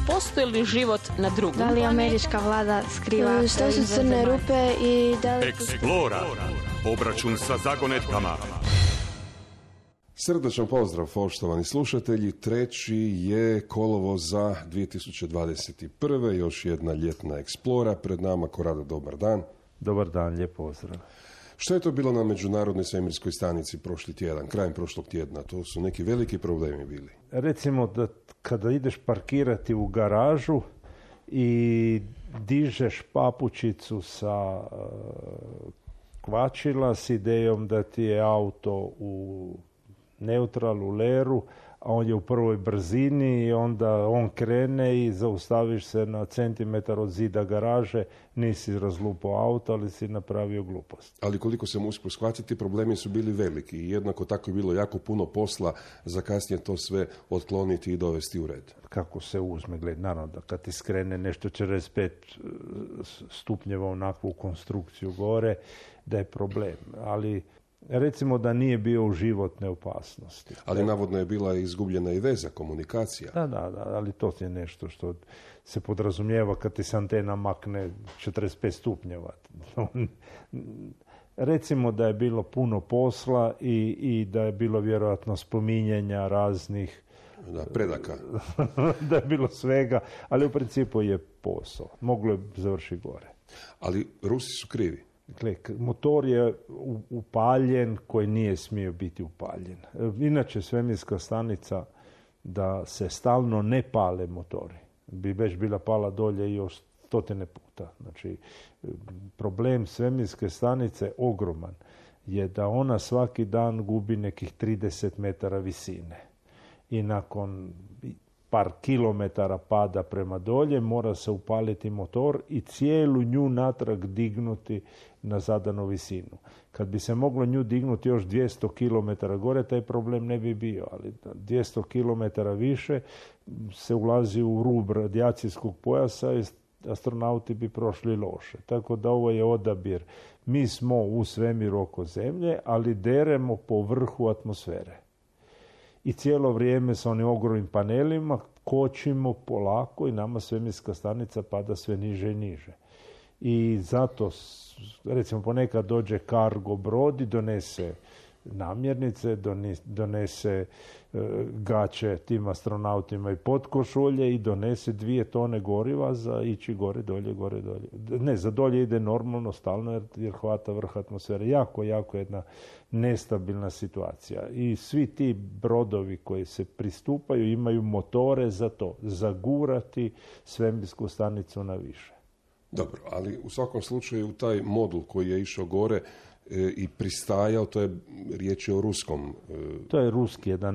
postoji li život na drugom Da li američka vlada skriva što su crne rupe i da li... Explora. Obračun sa zagonetkama. Srdačan pozdrav, poštovani slušatelji. 3. je kolovoz za 2021. Još jedna ljetna Explora. Pred nama Korada, dobar dan. Dobar dan, lijep pozdrav. Što je to bilo na Međunarodnoj svemirskoj stanici prošli tjedan, krajem prošlog tjedna? To su neki veliki problemi bili. Recimo da kada ideš parkirati u garažu i dižeš papučicu sa kvačila s idejom da ti je auto u neutralu leru, a on je u prvoj brzini i onda on krene i zaustaviš se na centimetar od zida garaže, nisi razlupao auto, ali si napravio glupost. Ali koliko sam uspio shvatiti, problemi su bili veliki i jednako tako je bilo jako puno posla za kasnije to sve otkloniti i dovesti u red. Kako se uzme, gled, naravno da kad ti skrene nešto 45 stupnjeva onakvu konstrukciju gore, da je problem, ali recimo da nije bio u životne opasnosti. Ali navodno je bila izgubljena i veza, komunikacija. Da, ali to je nešto što se podrazumijeva kad ti se antena makne 45 stupnjeva. Recimo da je bilo puno posla i da je bilo vjerojatno spominjanja raznih predaka. Da je bilo svega, ali u principu je posao. Moglo je završiti gore. Ali Rusi su krivi. Dakle, motor je upaljen koji nije smio biti upaljen. Inače, svemirska stanica da se stalno ne pale motori. Bi već bila pala dolje još 100 puta. Znači, problem svemirske stanice ogroman je da ona svaki dan gubi nekih 30 metara visine. I nakon par kilometara pada prema dolje, mora se upaliti motor i cijelu nju natrag dignuti na zadanu visinu. Kad bi se moglo nju dignuti još 200 km gore, taj problem ne bi bio, ali 200 km više se ulazi u rub radijacijskog pojasa i astronauti bi prošli loše. Tako da ovo je odabir. Mi smo u svemiru oko Zemlje, ali deremo po vrhu atmosfere. I cijelo vrijeme sa onim ogromnim panelima kočimo polako i nama svemirska stanica pada sve niže i niže. I zato, recimo, ponekad dođe cargo brod i donese namirnice, donese gaće tim astronautima i potkošulje i donese 2 tone goriva za ići gore, dolje. Ne, za dolje ide normalno, stalno, jer hvata vrh atmosfere. Jako jedna nestabilna situacija. I svi ti brodovi koji se pristupaju imaju motore za to, zagurati svemirsku stanicu na više. Dobro, ali u svakom slučaju taj modul koji je išao gore i pristajao, to je riječ o ruskom. To je ruski jedan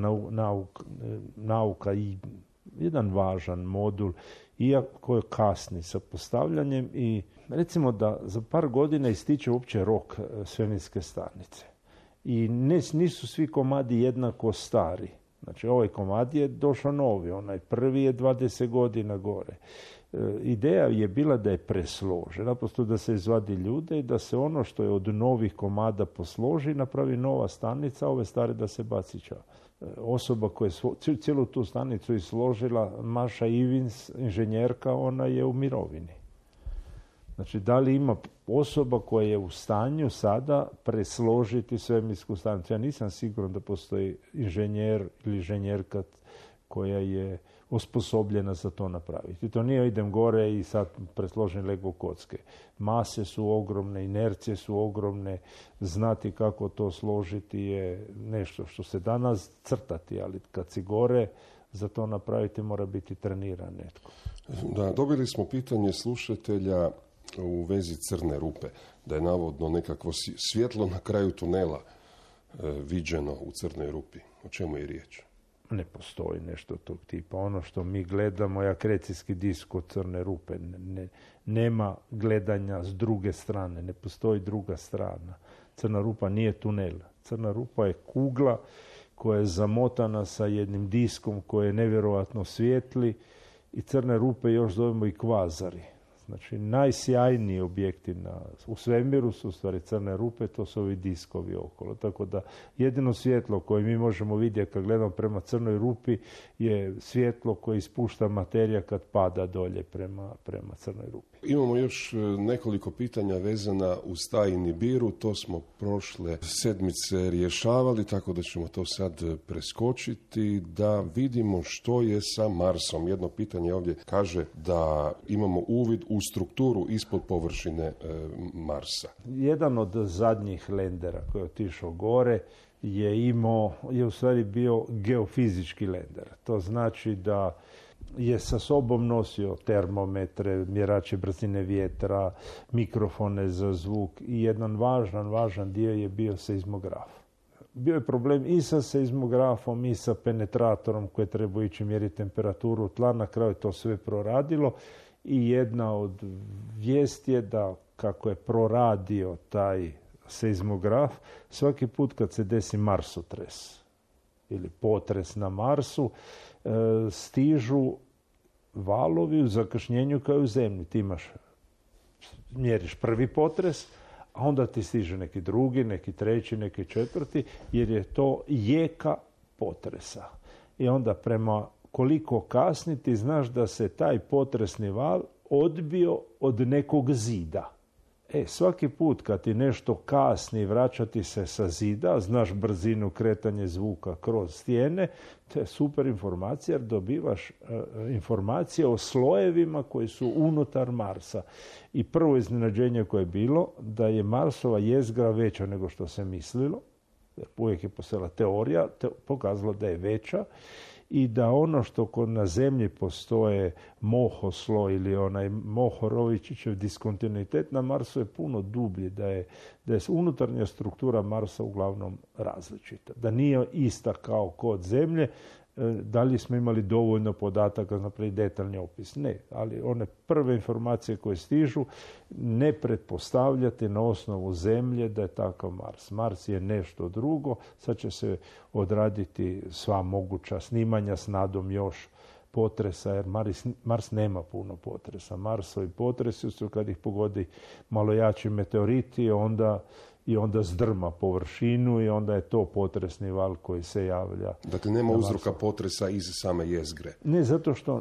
nauka i jedan važan modul, iako je kasni sa postavljanjem i recimo da za par godina ističe uopće rok svemirske stanice. I nisu svi komadi jednako stari. Znači, ovaj komad je došao novi, onaj prvi je 20 godina gore. Ideja je bila da je preslože, naprosto da se izvadi ljude i da se ono što je od novih komada posloži, napravi nova stanica, ove stare da se baci ča. Osoba koja je cijelu tu stanicu izložila, Maša Ivins, inženjerka, ona je u mirovini. Znači, da li ima osoba koja je u stanju sada presložiti svemirsku stanicu? Ja nisam siguran da postoji inženjer ili inženjerka koja je osposobljena za to napraviti. To nije idem gore i sad presložim Lego kocke. Mase su ogromne, inercije su ogromne, znati kako to složiti je nešto što se danas crtati, ali kad si gore, za to napraviti mora biti treniran netko. Da, dobili smo pitanje slušatelja u vezi crne rupe, da je navodno nekakvo svjetlo na kraju tunela viđeno u crnoj rupi. O čemu je riječ? Ne postoji nešto tog tipa. Ono što mi gledamo je akrecijski disk od crne rupe. Nema gledanja s druge strane. Ne postoji druga strana. Crna rupa nije tunel. Crna rupa je kugla koja je zamotana sa jednim diskom koji je nevjerojatno svijetli i crne rupe još zovemo i kvazari. Znači, najsjajniji objekti u svemiru su u stvari crne rupe, to su ovi diskovi okolo. Tako da jedino svjetlo koje mi možemo vidjeti kad gledamo prema crnoj rupi je svjetlo koje ispušta materija kad pada dolje prema crnoj rupi. Imamo još nekoliko pitanja vezana uz taj Nibiru, to smo prošle sedmice rješavali, tako da ćemo to sad preskočiti, da vidimo što je sa Marsom. Jedno pitanje ovdje kaže da imamo uvid u strukturu ispod površine Marsa. Jedan od zadnjih lendera koji je otišao gore je u stvari bio geofizički lender. To znači da je sa sobom nosio termometre, mjerače brzine vjetra, mikrofone za zvuk i jedan važan dio je bio seizmograf. Bio je problem i sa seizmografom i sa penetratorom koji treba ići mjeriti temperaturu tla. Na kraju to sve proradilo i jedna od vijesti je da kako je proradio taj seizmograf, svaki put kad se desi marsotres ili potres na Marsu, stižu valovi u zakašnjenju kao u zemlji. Ti mjeriš prvi potres, a onda ti stiže neki drugi, neki treći, neki četvrti, jer je to jeka potresa. I onda prema koliko kasni ti znaš da se taj potresni val odbio od nekog zida. Svaki put kad ti nešto kasni vraćati se sa zida, znaš brzinu kretanje zvuka kroz stijene, to je super informacija jer dobivaš informacije o slojevima koji su unutar Marsa. I prvo iznenađenje koje je bilo da je Marsova jezgra veća nego što se mislilo, uvijek je postojala teorija, pokazalo da je veća, i da ono što na zemlji postoje mohosloj ili onaj Mohorovičićev diskontinuitet, na Marsu je puno dublji, da je unutarnja struktura Marsa uglavnom različita. Da nije ista kao kod Zemlje. Da li smo imali dovoljno podataka za napraviti detaljni opis? Ne, ali one prve informacije koje stižu ne pretpostavljati na osnovu Zemlje da je takav Mars. Mars je nešto drugo, sad će se odraditi sva moguća snimanja s nadom još potresa, jer Mars nema puno potresa. Marsovi potresi su kad ih pogodi malo jači meteoriti i onda zdrma površinu i onda je to potresni val koji se javlja. Dakle, nema uzroka potresa iz same jezgre. Ne, zato što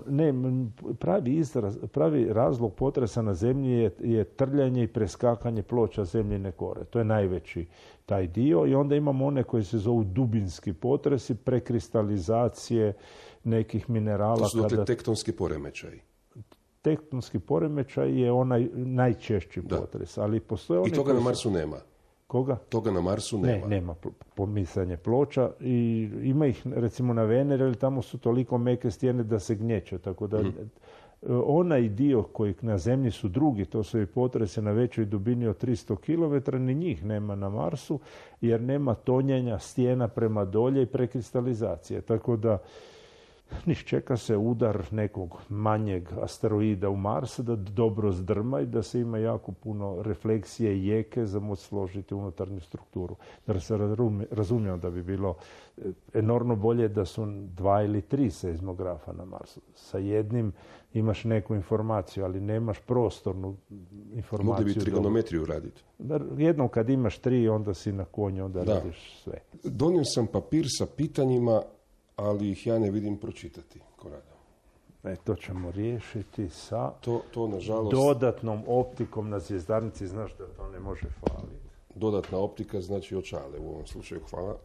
pravi razlog potresa na zemlji je trljanje i preskakanje ploča zemljine kore. To je najveći taj dio i onda imamo one koji se zovu dubinski potresi, prekristalizacije nekih minerala. To su dakle tektonski poremećaji. Tektonski poremećaj je onaj najčešći potres, ali postoje one. I toga na Marsu nema. Koga? Toga na Marsu nema. Ne, nema pomicanje ploča i ima ih recimo na Veneri, ali tamo su toliko meke stijene da se gnječe, tako da onaj dio koji na Zemlji su drugi, to su i potrese na većoj dubini od 300 km, ni njih nema na Marsu, jer nema tonjenja stijena prema dolje i prekristalizacije, tako da čeka se udar nekog manjeg asteroida u Mars da dobro zdrma i da se ima jako puno refleksije i jeke za moći složiti unutarnju strukturu. Da se razumijemo da bi bilo enormno bolje da su 2 ili 3 seizmografa na Marsu. Sa jednim imaš neku informaciju, ali nemaš prostornu informaciju. Mogli bi trigonometriju raditi. Jednom kad imaš 3, onda si na konju, onda radiš sve. Donio sam papir sa pitanjima, ali ih ja ne vidim pročitati, Korado. To ćemo riješiti sa to, nažalost, dodatnom optikom na zvjezdarnici. Znaš da to ne može faliti. Dodatna optika znači očale u ovom slučaju. Hvala.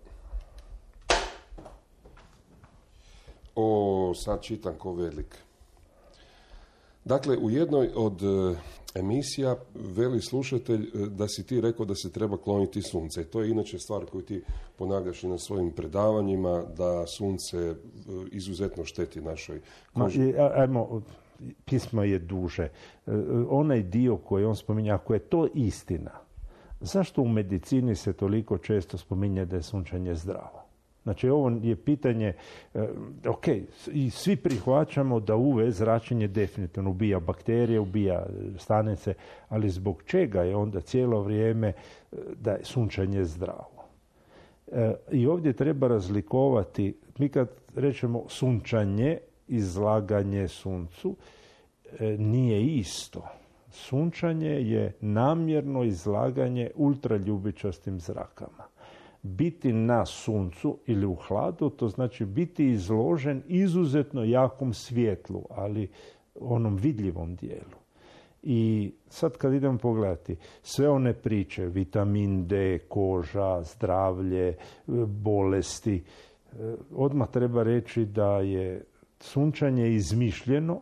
Sad čitam ko velik. Dakle, u jednoj od emisija veli slušatelj da si ti rekao da se treba kloniti sunce. To je inače stvar koju ti ponavljaš i na svojim predavanjima, da sunce izuzetno šteti našoj koži. Pismo je duže. Onaj dio koji on spominja, ako je to istina, zašto u medicini se toliko često spominje da je sunčanje zdravo? Znači, ovo je pitanje, i svi prihvaćamo da UV zračenje definitivno ubija bakterije, ubija stanice, ali zbog čega je onda cijelo vrijeme da je sunčanje zdravo? I ovdje treba razlikovati, mi kad rečemo sunčanje, izlaganje suncu, nije isto. Sunčanje je namjerno izlaganje ultraljubičastim zrakama. Biti na suncu ili u hladu, to znači biti izložen izuzetno jakom svjetlu, ali onom vidljivom dijelu. I sad kad idemo pogledati sve one priče, vitamin D, koža, zdravlje, bolesti, odmah treba reći da je sunčanje izmišljeno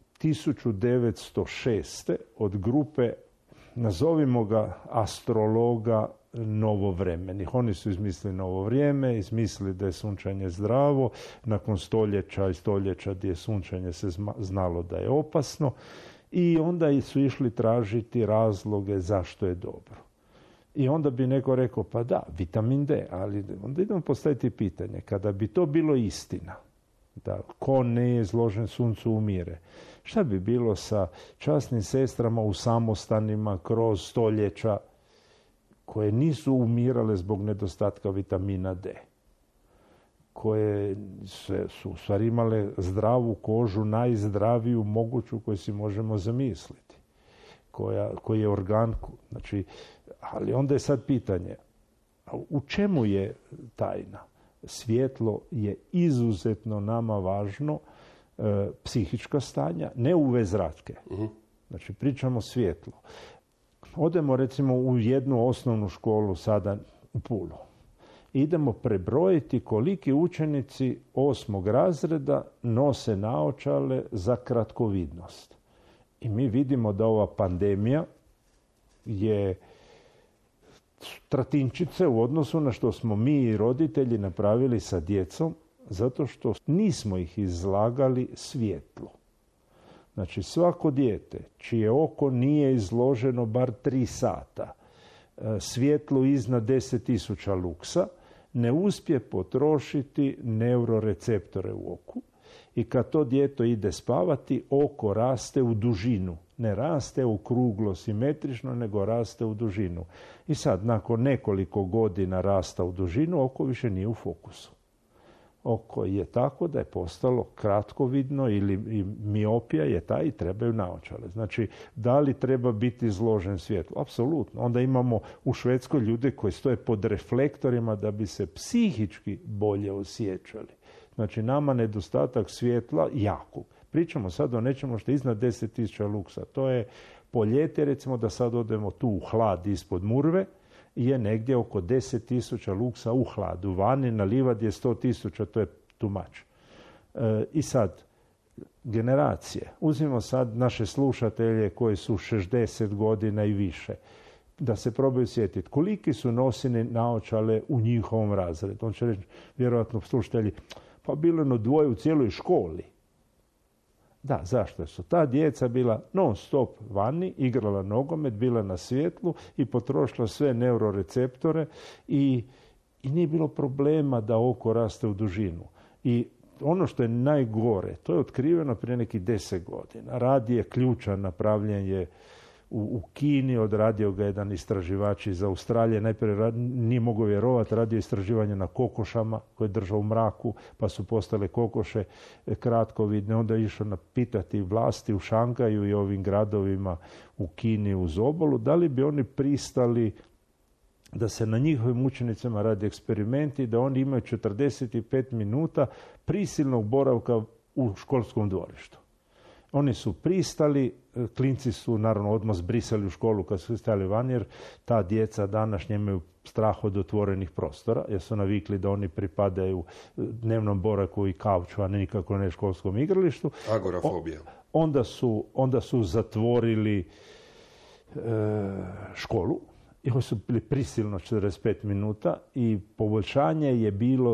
1906. od grupe, nazovimo ga, astrologa novovremenih. Oni su izmislili novo vrijeme, izmislili da je sunčanje zdravo, nakon stoljeća i stoljeća gdje je sunčanje se znalo da je opasno, i onda su išli tražiti razloge zašto je dobro. I onda bi neko rekao, pa da, vitamin D, ali onda idemo postaviti pitanje, kada bi to bilo istina, da ko ne je izložen suncu umire, šta bi bilo sa časnim sestrama u samostanima kroz stoljeća koje nisu umirale zbog nedostatka vitamina D, koje su u stvari imale zdravu kožu, najzdraviju moguću koju si možemo zamisliti, koji je organ, znači, ali onda je sad pitanje, u čemu je tajna? Svjetlo je izuzetno nama važno, psihička stanja, ne UV zračke. Znači, pričamo svjetlo. Odemo recimo u jednu osnovnu školu sada u Pulu. Idemo prebrojiti koliki učenici 8. razreda nose naočale za kratkovidnost. I mi vidimo da ova pandemija je tratinčice u odnosu na što smo mi i roditelji napravili sa djecom, zato što nismo ih izlagali svjetlu. Znači, svako dijete čije oko nije izloženo bar 3 sata svjetlu iznad 10.000 luksa, ne uspije potrošiti neuroreceptore u oku, i kad to dijete ide spavati, oko raste u dužinu. Ne raste okruglo, simetrično, nego raste u dužinu. I sad, nakon nekoliko godina rasta u dužinu, oko više nije u fokusu. Oko je tako da je postalo kratkovidno, ili miopija je ta i trebaju naočale. Znači, da li treba biti izložen svjetlu? Apsolutno. Onda imamo u Švedskoj ljude koji stoje pod reflektorima da bi se psihički bolje osjećali. Znači, nama nedostatak svjetla jako. Pričamo sad o nečemu što je iznad 10.000 luksa. To je po ljeti, recimo da sad odemo tu u hlad ispod Murve, je negdje oko 10.000 luksa u hladu. Vani na livadi je 100.000, to je too much. I sad, generacije. Uzmimo sad naše slušatelje koji su 60 godina i više. Da se probaju sjetiti koliki su nosini naočale u njihovom razredu. On će reći, vjerojatno slušatelji, pa bilo je 2 u cijeloj školi. Da, zašto su ta djeca bila non stop vani, igrala nogomet, bila na svjetlu i potrošila sve neuroreceptore i nije bilo problema da oko raste u dužinu. I ono što je najgore, to je otkriveno prije nekih 10 godina. Rad je ključan, napravljen je u Kini, odradio ga jedan istraživač iz Australije. Najprije nije mogao vjerovati, radio istraživanje na kokošama koje je držao u mraku, pa su postale kokoše kratkovidne. Onda je išao pitati vlasti u Šangaju i ovim gradovima u Kini uz obalu, da li bi oni pristali da se na njihovim učenicima radi eksperimenti, da oni imaju 45 minuta prisilnog boravka u školskom dvorištu. Oni su pristali, klinci su naravno odmah zbrisali u školu kad su stali van, jer ta djeca današnje imaju strah od otvorenih prostora, jer su navikli da oni pripadaju dnevnom boravku i kauču, a ne nikako ne školskom igralištu. Agorafobija. Onda su zatvorili školu i oni su bili prisilno 45 minuta i poboljšanje je bilo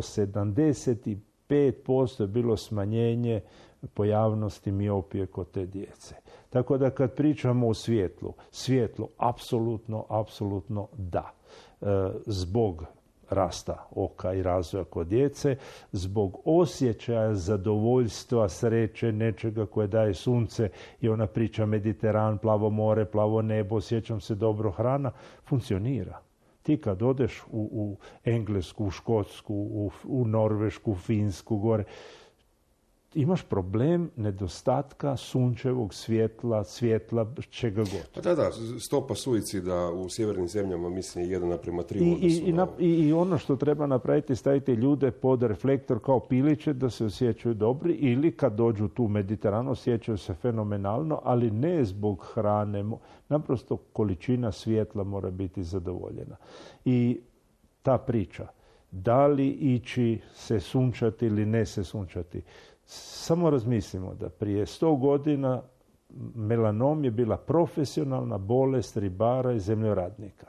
75% je bilo smanjenje pojavnosti miopije kod te djece. Tako da kad pričamo o svjetlu apsolutno da. Zbog rasta oka i razvoja kod djece, zbog osjećaja zadovoljstva, sreće, nečega koje daje sunce i ona priča Mediteran, plavo more, plavo nebo, osjećam se dobro, hrana, funkcionira. Ti kad odeš u Englesku, u Škotsku, u Norvešku, u Finsku, gore, imaš problem nedostatka sunčevog svjetla, čega god. Pa da, stopa suicida u sjevernim zemljama mislim je 1:3 I ono što treba napraviti, staviti ljude pod reflektor kao piliće da se osjećaju dobri, ili kad dođu tu u Mediteranu osjećaju se fenomenalno, ali ne zbog hrane. Naprosto količina svjetla mora biti zadovoljena. I ta priča, da li ići se sunčati ili ne se sunčati, samo razmislimo da prije 100 godina melanom je bila profesionalna bolest ribara i zemljoradnika.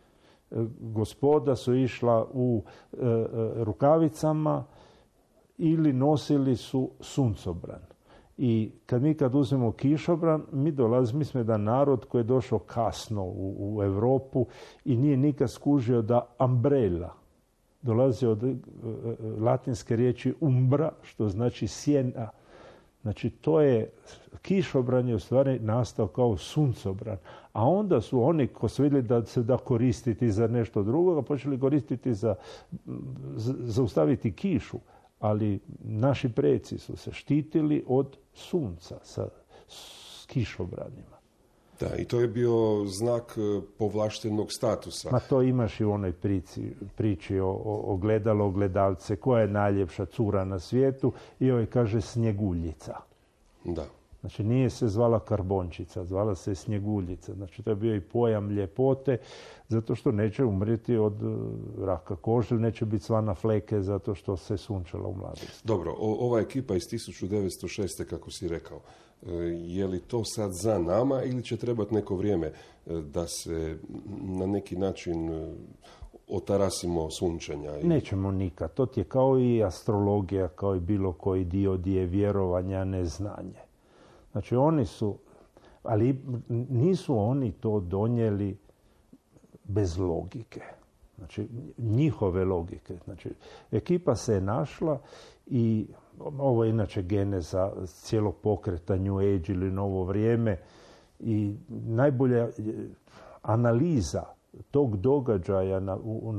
Gospoda su išla u rukavicama ili nosili su suncobran. I kad uzmemo kišobran, mi smo jedan narod koji je došao kasno u Europu i nije nikad skužio da umbrella dolazi od latinske riječi umbra, što znači sjena. Znači, kišobran je u stvari nastao kao suncobran. A onda su oni, ko su vidjeli da se da koristiti za nešto drugo, počeli koristiti za zaustaviti kišu. Ali naši preci su se štitili od sunca sa kišobranima. Da, i to je bio znak povlaštenog statusa. Ma to imaš i u onoj priči o ogledalce, koja je najljepša cura na svijetu, i ovaj kaže Snjeguljica. Da. Znači nije se zvala Karbončica, zvala se Snjeguljica. Znači to je bio i pojam ljepote, zato što neće umriti od raka kože, neće biti svana fleke zato što se sunčala u mladosti. Dobro, ova ekipa iz 1906. kako si rekao, je li to sad za nama ili će trebati neko vrijeme da se na neki način otarasimo sunčanja? Nećemo nikad. To ti je kao i astrologija, kao i bilo koji dio gdje je vjerovanja, neznanje. Znači oni su, ali nisu oni to donijeli bez logike. Znači njihove logike. Znači ekipa se je našla i ovo je inače geneza cijelog pokreta New Age ili novo vrijeme, i najbolja analiza tog događaja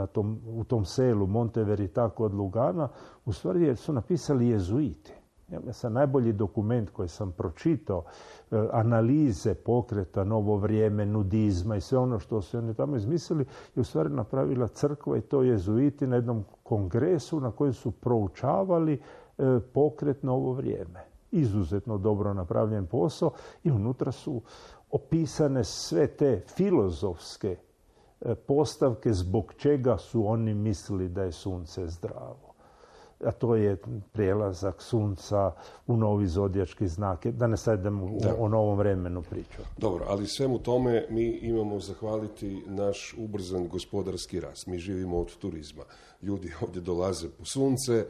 u tom selu Monte Verità kod Lugana u stvari su napisali jezuiti. Ja sam najbolji dokument koji sam pročitao, analize pokreta novo vrijeme, nudizma i sve ono što su oni tamo izmislili, je u stvari napravila crkva, i to jezuiti na jednom kongresu na kojem su proučavali pokret novo vrijeme. Izuzetno dobro napravljen posao, i unutra su opisane sve te filozofske postavke zbog čega su oni mislili da je sunce zdravo. A to je prijelazak sunca u novi zodijački znak. Da ne sad idemo o novom vremenu priču. Dobro, ali svemu tome mi imamo zahvaliti naš ubrzan gospodarski rast. Mi živimo od turizma. Ljudi ovdje dolaze po sunce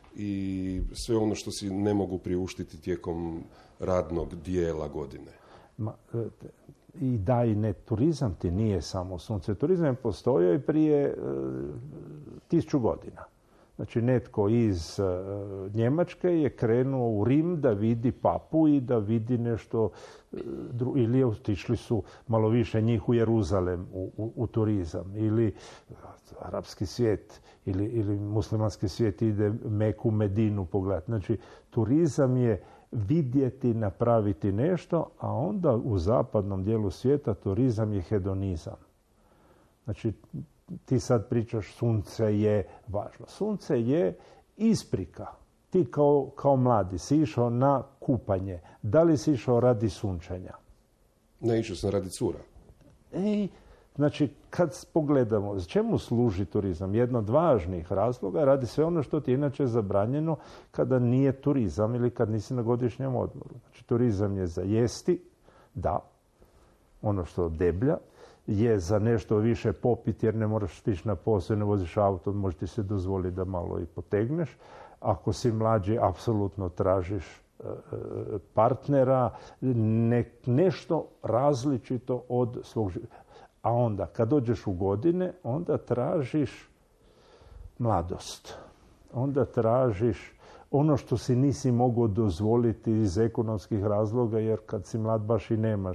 i sve ono što si ne mogu priuštiti tijekom radnog dijela godine. I da, i ne, turizam ti nije samo sunce. Turizam je postojao i prije 1000 godina. Znači netko iz Njemačke je krenuo u Rim da vidi papu i da vidi nešto, ili otišli su malo više njih u Jeruzalem u turizam, ili arapski svijet ili muslimanski svijet ide Meku, Medinu pogledati. Znači turizam je vidjeti, napraviti nešto, a onda u zapadnom dijelu svijeta turizam je hedonizam. Znači ti sad pričaš sunce je važno. Sunce je isprika. Ti kao mladi si išao na kupanje. Da li si išao radi sunčanja? Ne, išao sam radi cura. Znači, kad pogledamo čemu služi turizam, jedan od važnih razloga radi sve ono što ti je inače zabranjeno kada nije turizam ili kad nisi na godišnjem odmoru. Znači, turizam je za jesti, da, ono što deblja, je za nešto više popiti jer ne moraš stići na posao, ne voziš auto, može ti se dozvoliti da malo i potegneš. Ako si mlađi, apsolutno tražiš partnera, nešto različito od svog života. A onda, kad dođeš u godine, onda tražiš mladost. Onda tražiš ono što si nisi mogao dozvoliti iz ekonomskih razloga, jer kad si mlad baš i nemaš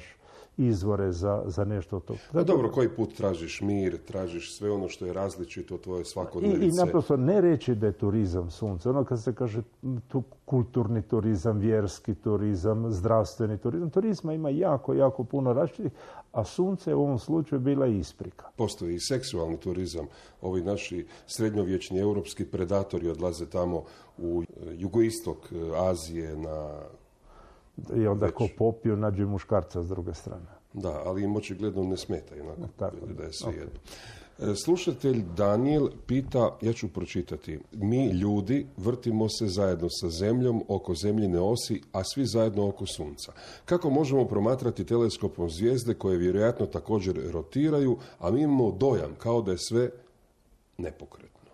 izvore za nešto to. No dobro, koji put tražiš mir, tražiš sve ono što je različito od tvoje svakodnevice. I naprosto ne reći da je turizam sunce. Ono kad se kaže tu kulturni turizam, vjerski turizam, zdravstveni turizam. Turizma ima jako, jako puno različitih, a sunce je u ovom slučaju bila isprika. Postoji i seksualni turizam. Ovi naši srednjovječni europski predatori odlaze tamo u jugoistok Azije na... I onda ko popiju, nađe muškarca s druge strane. Da, ali im očigledno ne smeta, onako da je sve jedno. Slušatelj Daniel pita, ja ću pročitati, mi ljudi vrtimo se zajedno sa zemljom oko zemljine osi, a svi zajedno oko sunca. Kako možemo promatrati teleskopom zvijezde koje vjerojatno također rotiraju, a mi imamo dojam kao da je sve nepokretno?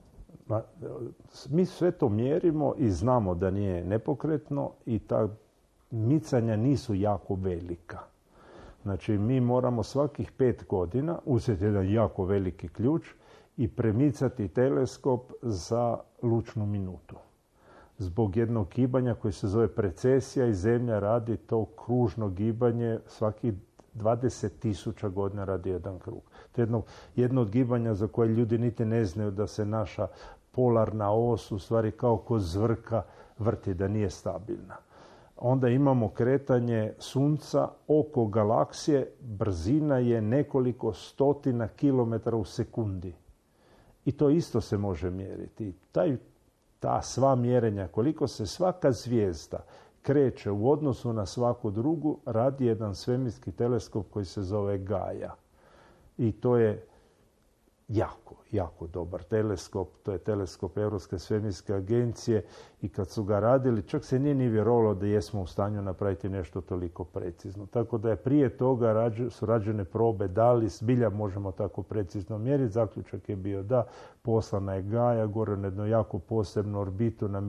Mi sve to mjerimo i znamo da nije nepokretno i ta micanja nisu jako velika. Znači, mi moramo svakih 5 godina uzeti jedan jako veliki ključ i premicati teleskop za lučnu minutu. Zbog jednog gibanja koje se zove precesija i Zemlja radi to kružno gibanje svakih 20.000 godina radi jedan krug. To je jedno od gibanja za koje ljudi niti ne znaju da se naša polarna os u stvari kao ko zvrka vrti, da nije stabilna. Onda imamo kretanje sunca oko galaksije, brzina je nekoliko stotina kilometara u sekundi. I to isto se može mjeriti. Ta sva mjerenja, koliko se svaka zvijezda kreće u odnosu na svaku drugu, radi jedan svemirski teleskop koji se zove Gaia. I to je jako, jako dobar teleskop. To je teleskop Europske svemirske agencije i kad su ga radili, čak se nije ni vjerovalo da jesmo u stanju napraviti nešto toliko precizno. Tako da je prije toga su rađene probe da li zbilja možemo tako precizno mjeriti. Zaključak je bio da poslana je Gaia gore na jednu jako posebnu orbitu na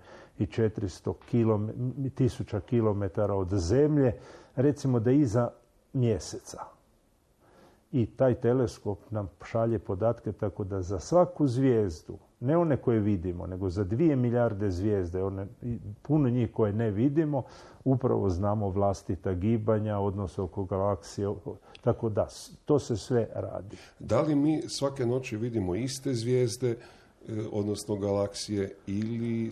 1.400.000 kilometara od Zemlje, recimo da iza Mjeseca. I taj teleskop nam šalje podatke tako da za svaku zvijezdu, ne one koje vidimo, nego za 2 milijarde zvijezde, puno njih koje ne vidimo, upravo znamo vlastita gibanja, odnos oko galaksije, tako da, to se sve radi. Da li mi svake noći vidimo iste zvijezde, odnosno galaksije, ili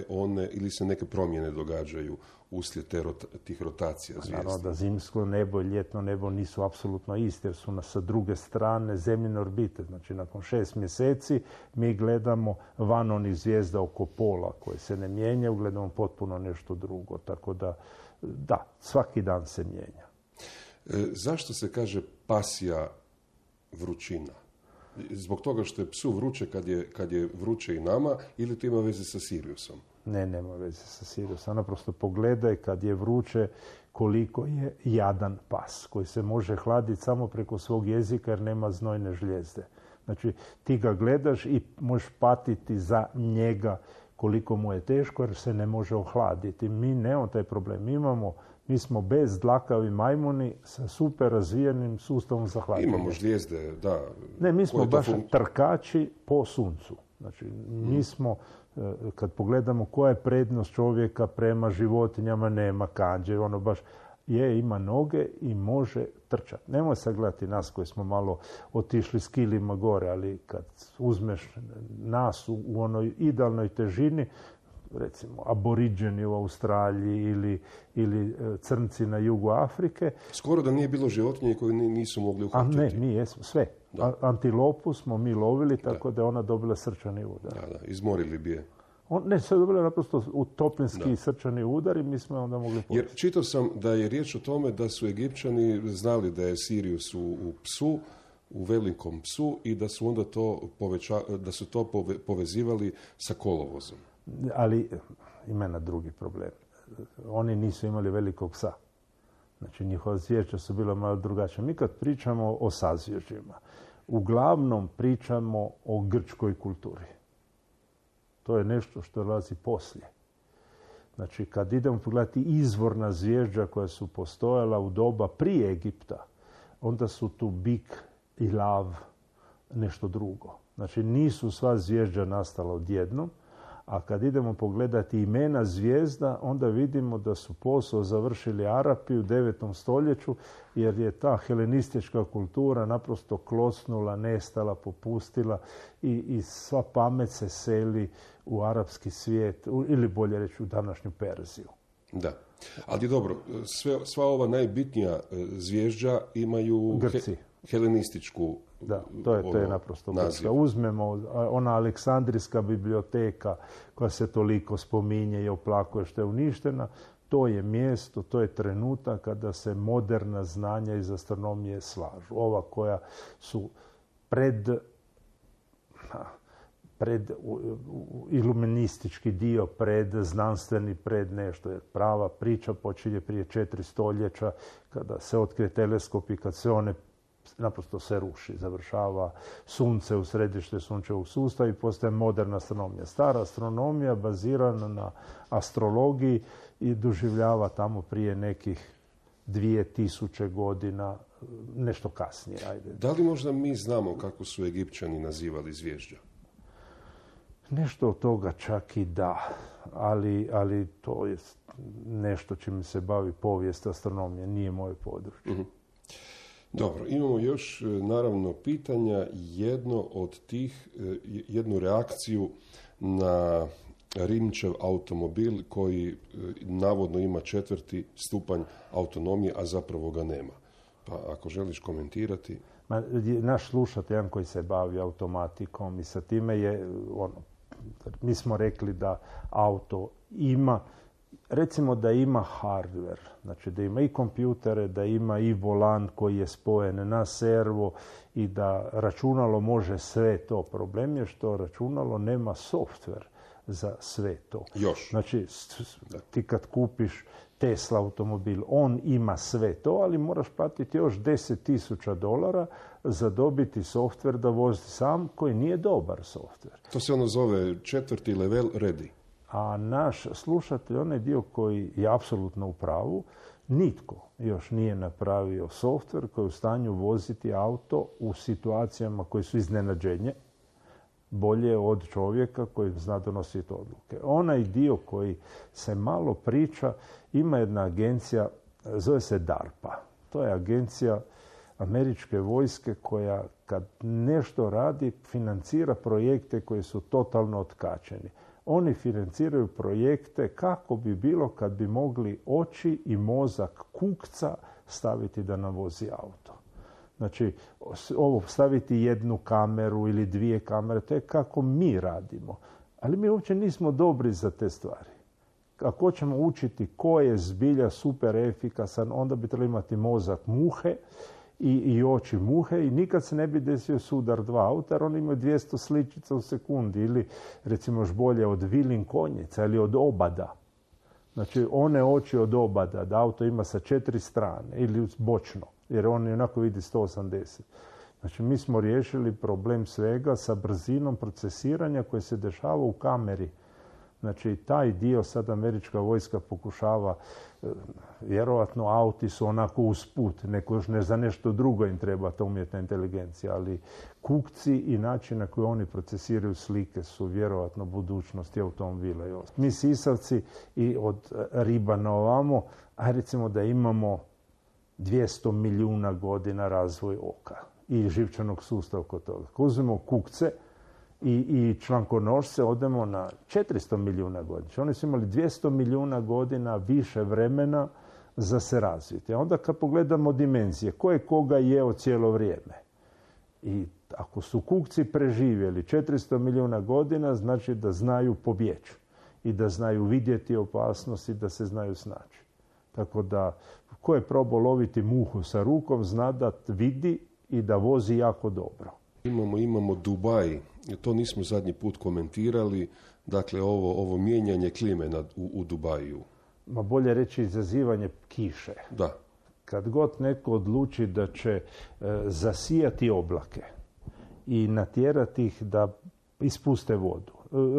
se neke promjene događaju uslijed tih rotacija zvijezda? Naravno da zimsko nebo i ljetno nebo nisu apsolutno iste, jer su sa druge strane zemljine orbite. Znači, nakon 6 mjeseci mi gledamo van onih zvijezda oko pola koje se ne mijenjaju, gledamo potpuno nešto drugo. Tako da, svaki dan se mijenja. Zašto se kaže pasija vrućina? Zbog toga što je psu vruće kad je vruće i nama, ili to ima veze sa Siriusom? Ne, nema veze sa Siriusom. Naprosto pogledaj kad je vruće koliko je jadan pas koji se može hladiti samo preko svog jezika jer nema znojne žljezde. Znači, ti ga gledaš i možeš patiti za njega koliko mu je teško jer se ne može ohladiti. Mi nemamo taj problem. Mi smo bez dlakavi majmuni sa super razvijenim sustavom za hlađenje. Imamo žlijezde, da. Ne, mi smo baš trkači po suncu. Znači, mi smo, kad pogledamo koja je prednost čovjeka prema životinjama, nema kanđe, ono baš ima noge i može trčati. Nemoj sad gledati nas koji smo malo otišli s kilima gore, ali kad uzmeš nas u onoj idealnoj težini, recimo aboriđeni u Australiji ili crnci na jugu Afrike. Skoro da nije bilo životinje koje nisu mogli uhvatiti. A ne, mi jesmo, sve. Antilopu smo mi lovili tako da je ona dobila srčani udar. Da, izmorili bi je. Ne, sve dobila naprosto toplinski srčani udar i mi smo onda mogli povesti. Jer čitao sam da je riječ o tome da su Egipćani znali da je Sirius u psu, u velikom psu, i da su onda to povezivali sa kolovozom. Ali ima na drugi problem. Oni nisu imali velikog psa. Znači, njihova zviješća su bila malo drugačija. Mi kad pričamo o sazvježđima, uglavnom pričamo o grčkoj kulturi. To je nešto što dolazi poslije. Znači, kad idemo pogledati izvorna zvježđa koja su postojala u doba prije Egipta, onda su tu bik i lav nešto drugo. Znači, nisu sva zvježđa nastala odjednom, A kad idemo pogledati imena zvijezda, onda vidimo da su posao završili Arapi u 9. stoljeću, jer je ta helenistička kultura naprosto klosnula, nestala, popustila i sva pamet se seli u arapski svijet, ili bolje reći u današnju Perziju. Da, ali dobro, sva ova najbitnija zvježđa imaju Grci. Helenističku Da, to je naprosto grčka. Uzmemo ona Aleksandrijska biblioteka koja se toliko spominje i oplakuje što je uništena, to je mjesto, to je trenutak kada se moderna znanja iz astronomije slažu. Ova koja su pred iluministički dio, pred znanstveni, pred nešto. Jer prava priča počinje prije 4 stoljeća kada se otkrije teleskop i kad se one naprosto se ruši, završava sunce u središte sunčevog sustava i postaje moderna astronomija. Stara astronomija bazirana na astrologiji i doživljava tamo prije nekih 2000 godina, nešto kasnije. Ajde. Da li možda mi znamo kako su Egipćani nazivali zvježđa? Nešto od toga čak i da, ali to je nešto čime se bavi povijest astronomije, nije moje područje. Uh-huh. Dobro, imamo još naravno pitanja. Jedno od tih, jednu reakciju na Rimčev automobil koji navodno ima 4. stupanj autonomije, a zapravo ga nema. Pa ako želiš komentirati. Naš slušatelj, jedan koji se bavi automatikom i sa time je, mi smo rekli da auto ima, recimo da ima hardware, znači da ima i kompjutere, da ima i volan koji je spojen na servo i da računalo može sve to. Problem je što računalo nema software za sve to. Još. Znači, ti kad kupiš Tesla automobil, on ima sve to, ali moraš platiti još $10,000 za dobiti software da vozi sam, koji nije dobar software. To se ono zove 4. level ready. A naš slušatelj, onaj dio koji je apsolutno u pravu, nitko još nije napravio software koji je u stanju voziti auto u situacijama koje su iznenađenje, bolje od čovjeka koji zna donositi odluke. Onaj dio koji se malo priča, ima jedna agencija, zove se DARPA. To je agencija američke vojske koja kad nešto radi, financira projekte koji su totalno otkačeni. Oni financiraju projekte kako bi bilo kad bi mogli oči i mozak kukca staviti da nam vozi auto. Znači, ovo staviti jednu kameru ili 2 kamere, to je kako mi radimo. Ali mi uopće nismo dobri za te stvari. Ako ćemo učiti ko je zbilja super efikasan, onda bi trebali imati mozak muhe i oči muhe i nikad se ne bi desio sudar 2 auta, jer oni imaju 200 sličica u sekundi ili recimo još bolje od vilin konjica ili od obada. Znači one oči od obada da auto ima sa 4 strane ili bočno, jer on onako vidi 180. Znači mi smo riješili problem svega sa brzinom procesiranja koje se dešava u kameri. Znači taj dio sad američka vojska pokušava, vjerojatno auti su onako usput, neko još ne za nešto drugo im treba ta umjetna inteligencija, ali kukci i način na koji oni procesiraju slike su vjerojatno budućnosti automobila. Mi sisavci i od riba na ovamo, a recimo da imamo 200 milijuna godina razvoj oka i živčanog sustava kod toga. Ako uzmemo kukce i člankonošce, odemo na 400 milijuna godina. Oni su imali 200 milijuna godina više vremena za se razviti. A onda kad pogledamo dimenzije, ko je koga jeo cijelo vrijeme? I ako su kukci preživjeli 400 milijuna godina, znači da znaju pobjeći i da znaju vidjeti opasnost i da se znaju snaći. Tako da, ko je probao loviti muhu sa rukom, zna da vidi i da vozi jako dobro. Imamo Dubaj, to nismo zadnji put komentirali, dakle ovo mijenjanje klime u Dubaju. Ma bolje reći izazivanje kiše. Da. Kad god neko odluči da će zasijati oblake i natjerati ih da ispuste vodu.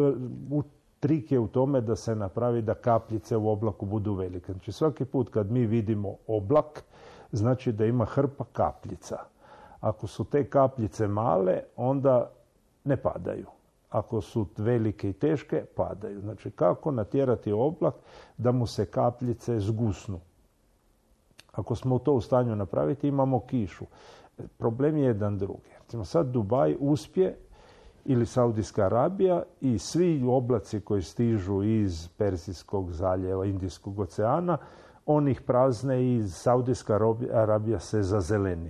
Trik je u tome da se napravi da kapljice u oblaku budu velike. Znači svaki put kad mi vidimo oblak, znači da ima hrpa kapljica. Ako su te kapljice male, onda ne padaju. ako su velike i teške, padaju. Znači, kako natjerati oblak da mu se kapljice zgusnu? Ako smo to u stanju napraviti, imamo kišu. Problem je jedan drugi. Recimo, sad Dubaj uspije ili Saudijska Arabija i svi oblaci koji stižu iz Perzijskog zaljeva, Indijskog oceana, on ih prazne i Saudijska Arabija se zazeleni.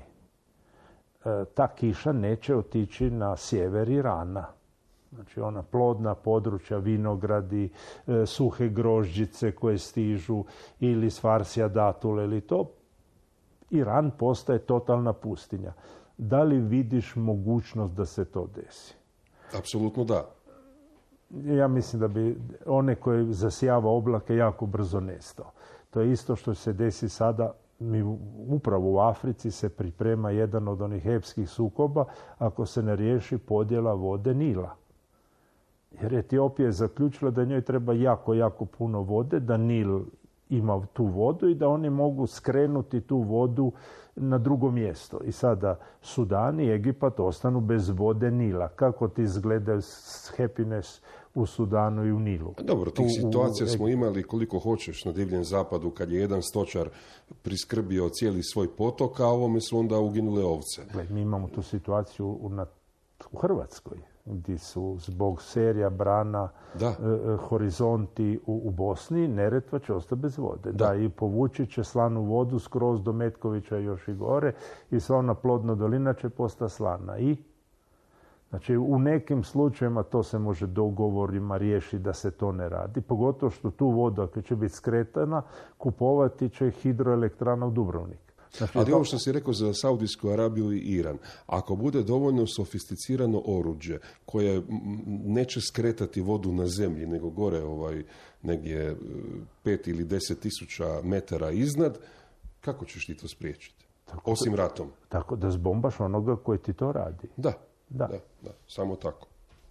Ta kiša neće otići na sjever Irana. Znači ona plodna područja, vinogradi, suhe grožđice koje stižu ili s Farsija datule ili to, Iran postaje totalna pustinja. Da li vidiš mogućnost da se to desi? Apsolutno da. Ja mislim da bi one koje zasijava oblake jako brzo nestao. To je isto što se desi sada. Mi upravo u Africi se priprema jedan od onih epskih sukoba ako se ne riješi podjela vode Nila. Jer Etiopija je zaključila da njoj treba jako, jako puno vode, da Nil ima tu vodu i da oni mogu skrenuti tu vodu na drugo mjesto. I sada Sudan i Egipat ostanu bez vode Nila. Kako ti izgleda happiness u Sudanu i u Nilu? Dobro, tih situacija smo imali koliko hoćeš na Divljem zapadu, kad je jedan stočar priskrbio cijeli svoj potok, a ovome su onda uginule ovce. Mi imamo tu situaciju u Hrvatskoj, gdje su zbog serija brana horizonti u Bosni, Neretva će ostati bez vode. Da, i povući će slanu vodu skroz do Metkovića još i gore i sva ona plodna dolina će postati slana. I znači, u nekim slučajevima to se može dogovorima riješiti da se to ne radi. Pogotovo što tu vodu, ako će biti skretana, kupovati će hidroelektrana u Dubrovnik. Znači, ali ovo što si rekao za Saudijsku Arabiju i Iran, ako bude dovoljno sofisticirano oruđe koje neće skretati vodu na zemlji, nego gore negdje 5 ili 10 tisuća metara iznad, kako ćeš ti to spriječiti? Osim ratom. Tako da zbombaš onoga koji ti to radi. Da. Samo tako.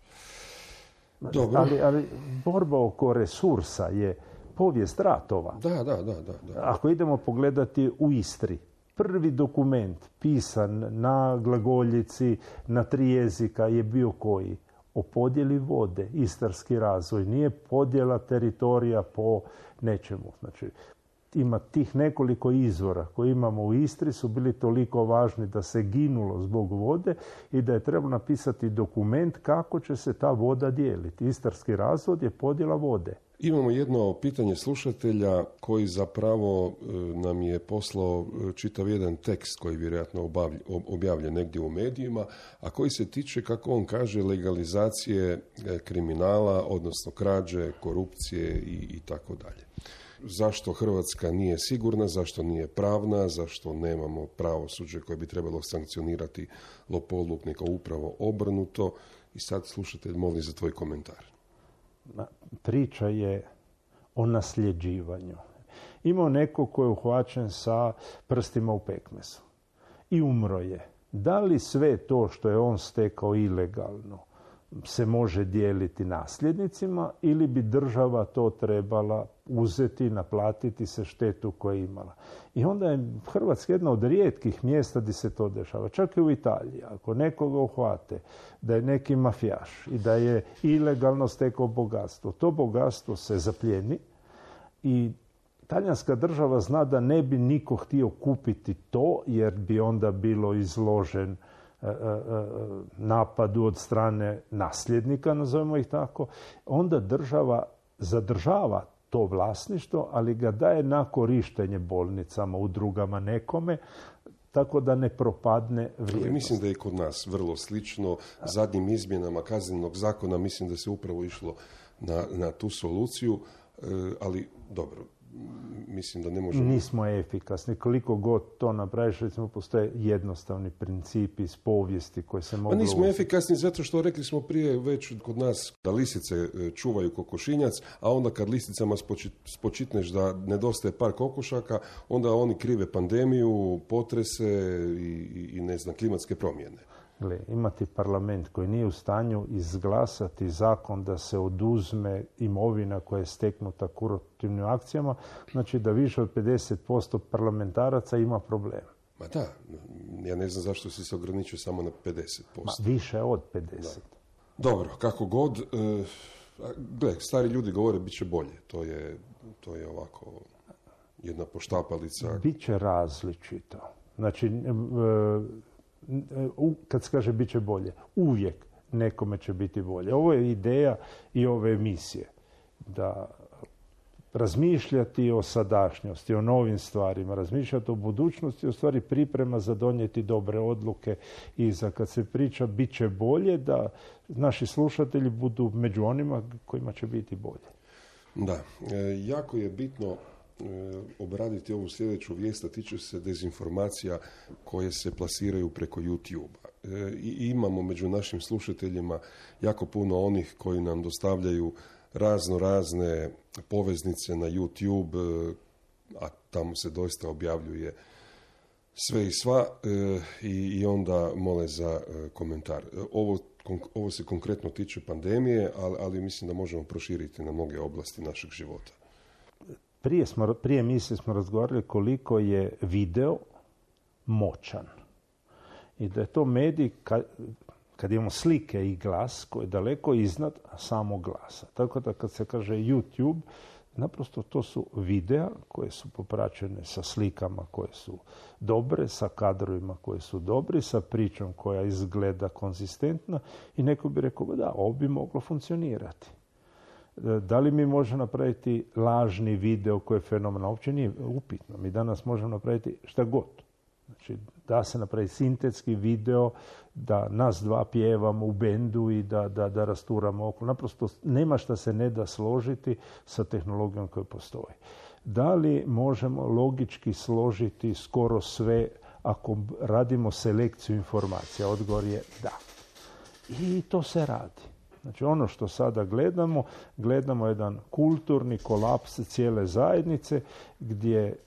Dobro. Ali borba oko resursa je povijest ratova. Da. Ako idemo pogledati u Istri, prvi dokument pisan na glagoljici, na 3 jezika je bio koji? O podjeli vode, istarski razvoj. Nije podjela teritorija po nečemu. Znači, ima tih nekoliko izvora koje imamo u Istri su bili toliko važni da se ginulo zbog vode i da je trebalo napisati dokument kako će se ta voda dijeliti. Istarski razvod je podjela vode. Imamo jedno pitanje slušatelja koji zapravo nam je poslao čitav jedan tekst koji vjerojatno objavljen negdje u medijima, a koji se tiče, kako on kaže, legalizacije kriminala, odnosno krađe, korupcije i tako dalje. Zašto Hrvatska nije sigurna, zašto nije pravna, zašto nemamo pravosuđe koje bi trebalo sankcionirati lopovluk, nego upravo obrnuto. I sad slušatelj moli za tvoj komentar. Priča je o nasljeđivanju. Imao neko ko je uhvaćen sa prstima u pekmezu i umro je. Da li sve to što je on stekao ilegalno se može dijeliti nasljednicima ili bi država to trebala uzeti, naplatiti se štetu koju je imala? I onda je Hrvatska jedna od rijetkih mjesta gdje se to dešava. Čak i u Italiji. Ako nekoga uhvate da je neki mafijaš i da je ilegalno stekao bogatstvo, to bogatstvo se zaplijeni i talijanska država zna da ne bi niko htio kupiti to jer bi onda bilo izložen napadu od strane nasljednika, nazovemo ih tako, onda država zadržava to vlasništvo, ali ga daje na korištenje bolnicama, udrugama, nekome, tako da ne propadne vrijednost. Mislim da je kod nas vrlo slično. Zadnjim izmjenama kaznenog zakona mislim da se upravo išlo na tu soluciju, ali dobro. Mislim da ne možemo... Nismo efikasni. Koliko god to napraviš, recimo, postoje jednostavni principi iz povijesti koje se mogu... Nismo efikasni zato što rekli smo prije već kod nas da lisice čuvaju kokošinjac, a onda kad lisicama spočitneš da nedostaje par kokošaka, onda oni krive pandemiju, potrese i ne znam, klimatske promjene. Imati parlament koji nije u stanju izglasati zakon da se oduzme imovina koja je steknuta koruptivnim akcijama, znači da više od 50% parlamentaraca ima problem. Ma da, ja ne znam zašto si se ograničio samo na 50%. Više od 50%. Dobro, kako god, stari ljudi govore bit će bolje. To je ovako jedna poštapalica. Biće različito. Znači, kad se kaže bit će bolje, uvijek nekome će biti bolje. Ovo je ideja i ove emisije. Da razmišljati o sadašnjosti, o novim stvarima, razmišljati o budućnosti, o stvari priprema za donijeti dobre odluke i za kad se priča bit će bolje, da naši slušatelji budu među onima kojima će biti bolje. Da, jako je bitno obraditi ovu sljedeću vijest, a tiče se dezinformacija koje se plasiraju preko YouTube-a. I imamo među našim slušateljima jako puno onih koji nam dostavljaju razne poveznice na YouTube, a tamo se doista objavljuje sve i sva i onda mole za komentar. Ovo se konkretno tiče pandemije, ali mislim da možemo proširiti na mnoge oblasti našeg života. Prije emisije smo razgovarali koliko je video moćan i da je to medij kad imamo slike i glas koji je daleko iznad samog glasa. Tako da kad se kaže YouTube, naprosto to su videa koje su popraćene sa slikama koje su dobre, sa kadrovima koje su dobri, sa pričom koja izgleda konzistentna i neko bi rekao da, ovo bi moglo funkcionirati. Da li mi možemo napraviti lažni video koji je fenomenalno? Uopće nije upitno. Mi danas možemo napraviti šta god. Znači, da se napravi sintetski video, da nas dva pjevamo u bendu i da rasturamo oko. Naprosto nema šta se ne da složiti sa tehnologijom koja postoji. Da li možemo logički složiti skoro sve ako radimo selekciju informacija? Odgovor je da. I to se radi. Znači ono što sada gledamo jedan kulturni kolaps cijele zajednice gdje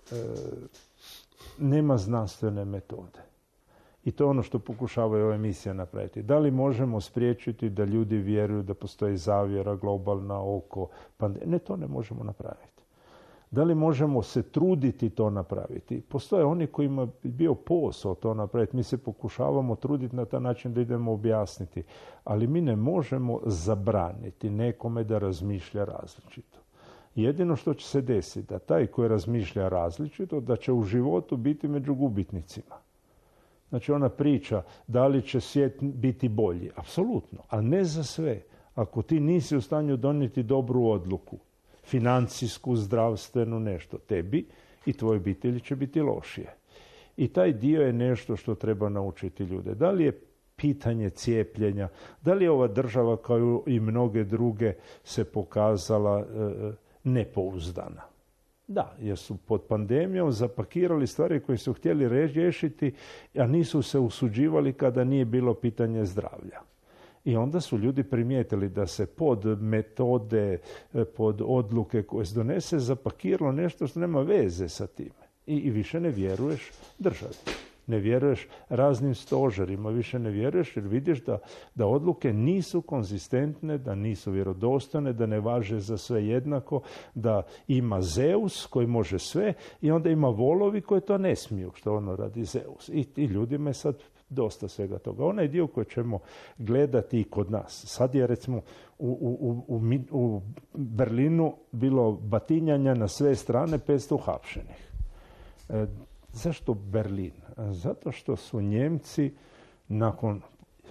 nema znanstvene metode. I to je ono što pokušavaju ove emisije napraviti. Da li možemo spriječiti da ljudi vjeruju da postoji zavjera globalna oko pandemije? Ne, to ne možemo napraviti. Da li možemo se truditi to napraviti? Postoje oni kojima bi bio posao to napraviti. Mi se pokušavamo truditi na taj način da idemo objasniti. Ali mi ne možemo zabraniti nekome da razmišlja različito. Jedino što će se desiti, da taj koji razmišlja različito, da će u životu biti među gubitnicima. Znači ona priča da li će svijet biti bolji. Apsolutno, ali ne za sve. Ako ti nisi u stanju donijeti dobru odluku, financijsku, zdravstvenu, nešto, tebi i tvojoj obitelji će biti lošije. I taj dio je nešto što treba naučiti ljude. Da li je pitanje cijepljenja, da li je ova država kao i mnoge druge se pokazala nepouzdana? Da, jer su pod pandemijom zapakirali stvari koje su htjeli riješiti, a nisu se usuđivali kada nije bilo pitanje zdravlja. I onda su ljudi primijetili da se pod metode, pod odluke koje se donese zapakiralo nešto što nema veze sa time. I više ne vjeruješ državi. Ne vjeruješ raznim stožerima, više ne vjeruješ jer vidiš da odluke nisu konzistentne, da nisu vjerodostojne, da ne važe za sve jednako, da ima Zeus koji može sve i onda ima volovi koji to ne smiju, što ono radi Zeus. I ljudima je sad dosta svega toga. Onaj dio koji ćemo gledati i kod nas. Sad je recimo u Berlinu bilo batinjanja na sve strane, 500 uhapšenih. Zašto Berlin? Zato što su Njemci nakon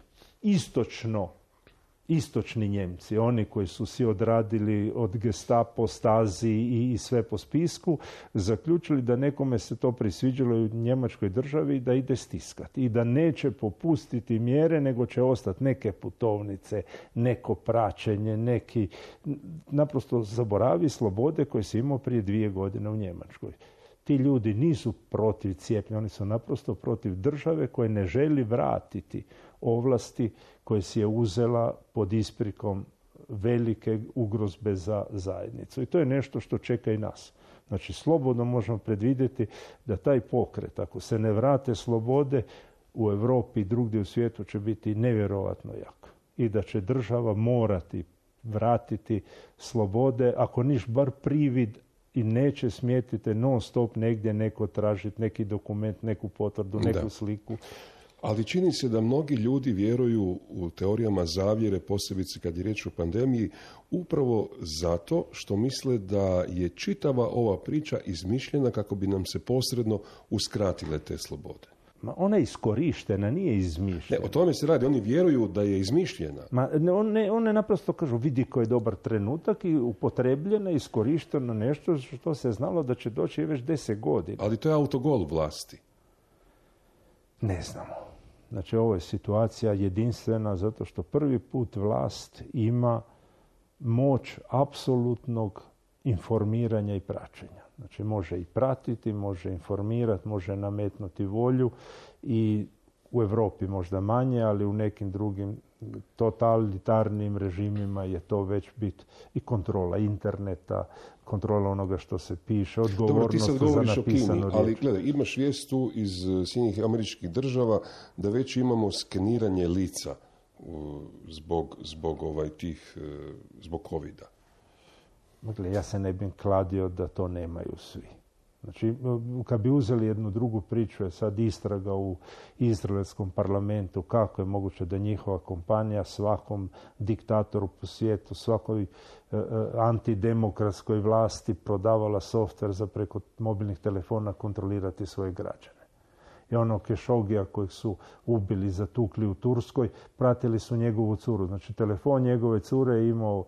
istočni Njemci, oni koji su si odradili od Gestapo, Stasi i sve po spisku, zaključili da nekome se to prisviđalo u Njemačkoj državi da ide stiskati i da neće popustiti mjere, nego će ostati neke putovnice, neko praćenje, neki naprosto zaboravi slobode koje se imao prije 2 godine u Njemačkoj. Ti ljudi nisu protiv cijepljenja, oni su naprosto protiv države koje ne želi vratiti ovlasti koje si je uzela pod isprikom velike ugrozbe za zajednicu. I to je nešto što čeka i nas. Znači, slobodno možemo predvidjeti da taj pokret, ako se ne vrate slobode, u Europi i drugdje u svijetu će biti nevjerojatno jak. I da će država morati vratiti slobode, ako niš bar privid, i neće smijetite non stop negdje neko tražiti neki dokument, neku potvrdu, neku sliku. Ali čini se da mnogi ljudi vjeruju u teorijama zavjere, posebice kad je riječ o pandemiji, upravo zato što misle da je čitava ova priča izmišljena kako bi nam se posredno uskratile te slobode. Ma ona je iskorištena, nije izmišljena. Ne, o tome se radi. Oni vjeruju da je izmišljena. One naprosto kažu, vidi koji je dobar trenutak i upotrebljena, iskorišteno nešto što se znalo da će doći već 10 godina. Ali to je autogol vlasti. Ne znamo. Znači, ovo je situacija jedinstvena zato što prvi put vlast ima moć apsolutnog informiranja i praćenja. Znači, može i pratiti, može informirati, može nametnuti volju i u Europi možda manje, ali u nekim drugim totalitarnim režimima je to već bit i kontrola interneta, kontrola onoga što se piše, odgovornost za napisanu riječ. Dobro, ti sad govoriš o Kini, ali gledaj, imaš vijest tu iz Sjedinjenih Američkih Država da već imamo skeniranje lica zbog covida. Dakle, ja se ne bih kladio da to nemaju svi. Znači, kad bi uzeli jednu drugu priču, je sad istraga u izraelskom parlamentu, kako je moguće da njihova kompanija svakom diktatoru po svijetu, svakoj antidemokratskoj vlasti prodavala softver za preko mobilnih telefona kontrolirati svoje građane. I ono Kešogija kojeg su ubili, zatukli u Turskoj, pratili su njegovu curu. Znači, telefon njegove cure je imao